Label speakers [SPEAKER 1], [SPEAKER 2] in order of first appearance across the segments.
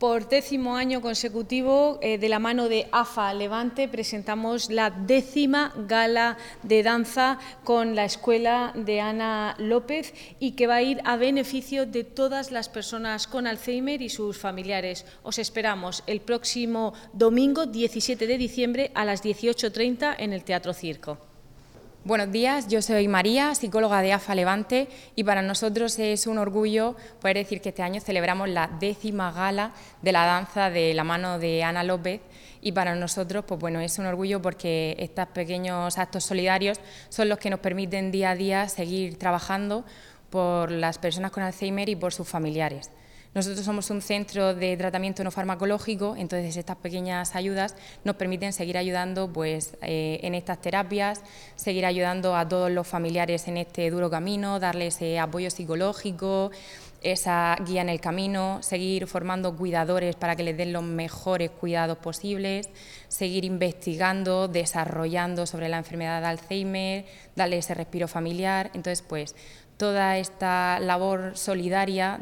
[SPEAKER 1] Por 10º año consecutivo, de la mano de AFA Levante, presentamos la 10ª gala de danza con la Escuela de Ana López y que va a ir a beneficio de todas las personas con Alzheimer y sus familiares. Os esperamos el próximo domingo 17 de diciembre a las 18:30 en el Teatro Circo.
[SPEAKER 2] Buenos días, yo soy María, psicóloga de AFA Levante, y para nosotros es un orgullo poder decir que este año celebramos la 10ª gala de la danza de la mano de Ana López, y para nosotros pues bueno, es un orgullo porque estos pequeños actos solidarios son los que nos permiten día a día seguir trabajando por las personas con Alzheimer y por sus familiares. Nosotros somos un centro de tratamiento no farmacológico, entonces estas pequeñas ayudas nos permiten seguir ayudando en estas terapias, seguir ayudando a todos los familiares en este duro camino, darles apoyo psicológico, esa guía en el camino, seguir formando cuidadores para que les den los mejores cuidados posibles, seguir investigando, desarrollando sobre la enfermedad de Alzheimer, darle ese respiro familiar. Entonces, pues toda esta labor solidaria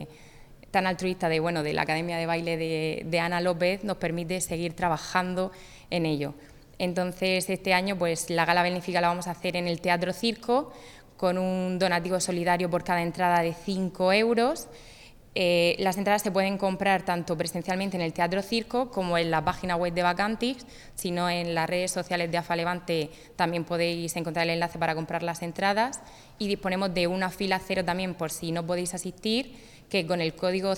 [SPEAKER 2] tan altruista de la Academia de Baile de Ana López nos permite seguir trabajando en ello. Entonces, este año pues la gala benéfica la vamos a hacer en el Teatro Circo con un donativo solidario por cada entrada de 5 euros. Las entradas se pueden comprar tanto presencialmente en el Teatro Circo como en la página web de Vacantis, sino en las redes sociales de AFA Levante también podéis encontrar el enlace para comprar las entradas, y disponemos de una fila cero también por si no podéis asistir, que con el código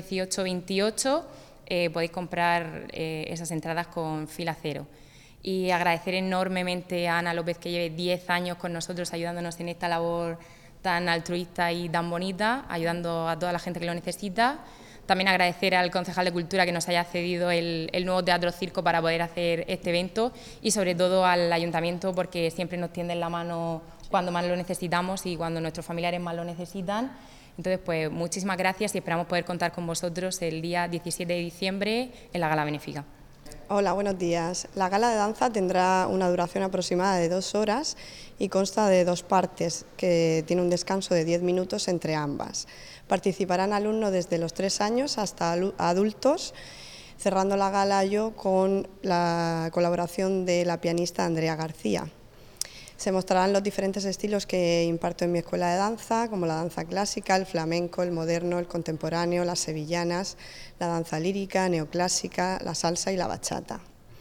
[SPEAKER 2] 01828 podéis comprar esas entradas con fila cero. Y agradecer enormemente a Ana López, que lleve 10 años con nosotros ayudándonos en esta labor tan altruista y tan bonita, ayudando a toda la gente que lo necesita. También agradecer al concejal de Cultura que nos haya cedido el nuevo Teatro Circo para poder hacer este evento, y sobre todo al Ayuntamiento, porque siempre nos tienden la mano cuando más lo necesitamos y cuando nuestros familiares más lo necesitan. Entonces, pues muchísimas gracias y esperamos poder contar con vosotros el día 17 de diciembre en la gala benéfica.
[SPEAKER 3] Hola, buenos días. La gala de danza tendrá una duración aproximada de 2 horas y consta de 2 partes, que tiene un descanso de 10 minutos entre ambas. Participarán alumnos desde los 3 años hasta adultos, cerrando la gala yo con la colaboración de la pianista Andrea García. Se mostrarán los diferentes estilos que imparto en mi escuela de danza, como la danza clásica, el flamenco, el moderno, el contemporáneo, las sevillanas, la danza lírica, neoclásica, la salsa y la bachata.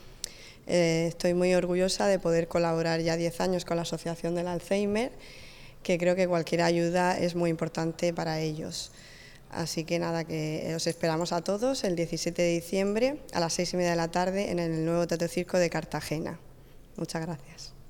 [SPEAKER 3] Estoy muy orgullosa de poder colaborar ya 10 años con la Asociación del Alzheimer, que creo que cualquier ayuda es muy importante para ellos. Así que nada, que os esperamos a todos el 17 de diciembre a las 6:30 de la tarde en el nuevo Teatro Circo de Cartagena. Muchas gracias.